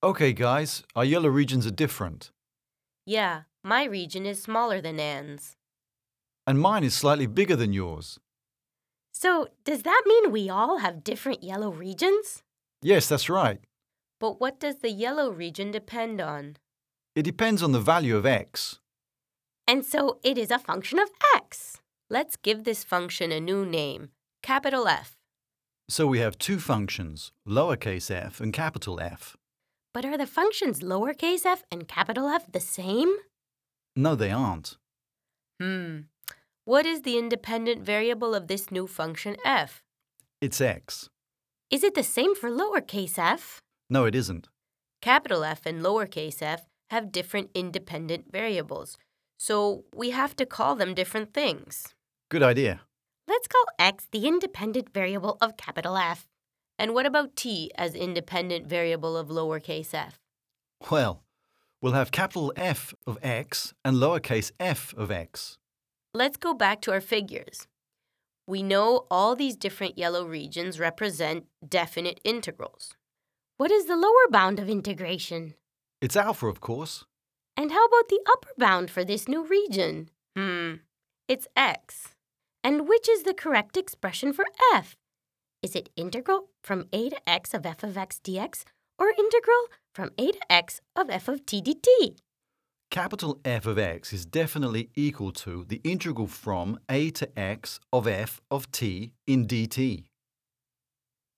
Okay, guys, our yellow regions are different. Yeah, my region is smaller than Anne's. And mine is slightly bigger than yours. So, does that mean we all have different yellow regions? Yes, that's right. But what does the yellow region depend on? It depends on the value of x. And so it is a function of x. Let's give this function a new name, capital F. So we have two functions, lowercase f and capital F. But are the functions lowercase f and capital F the same? No, they aren't. What is the independent variable of this new function f? It's x. Is it the same for lowercase f? No, it isn't. Capital F and lowercase f have different independent variables, so we have to call them different things. Good idea. Let's call x the independent variable of capital F. And what about t as independent variable of lowercase f? Well, we'll have capital F of x and lowercase f of x. Let's go back to our figures. We know all these different yellow regions represent definite integrals. What is the lower bound of integration? It's alpha, of course. And how about the upper bound for this new region? It's x. And which is the correct expression for f? Is it integral from a to x of f of x dx or integral from a to x of f of t dt? Capital F of x is definitely equal to the integral from a to x of f of t in dt.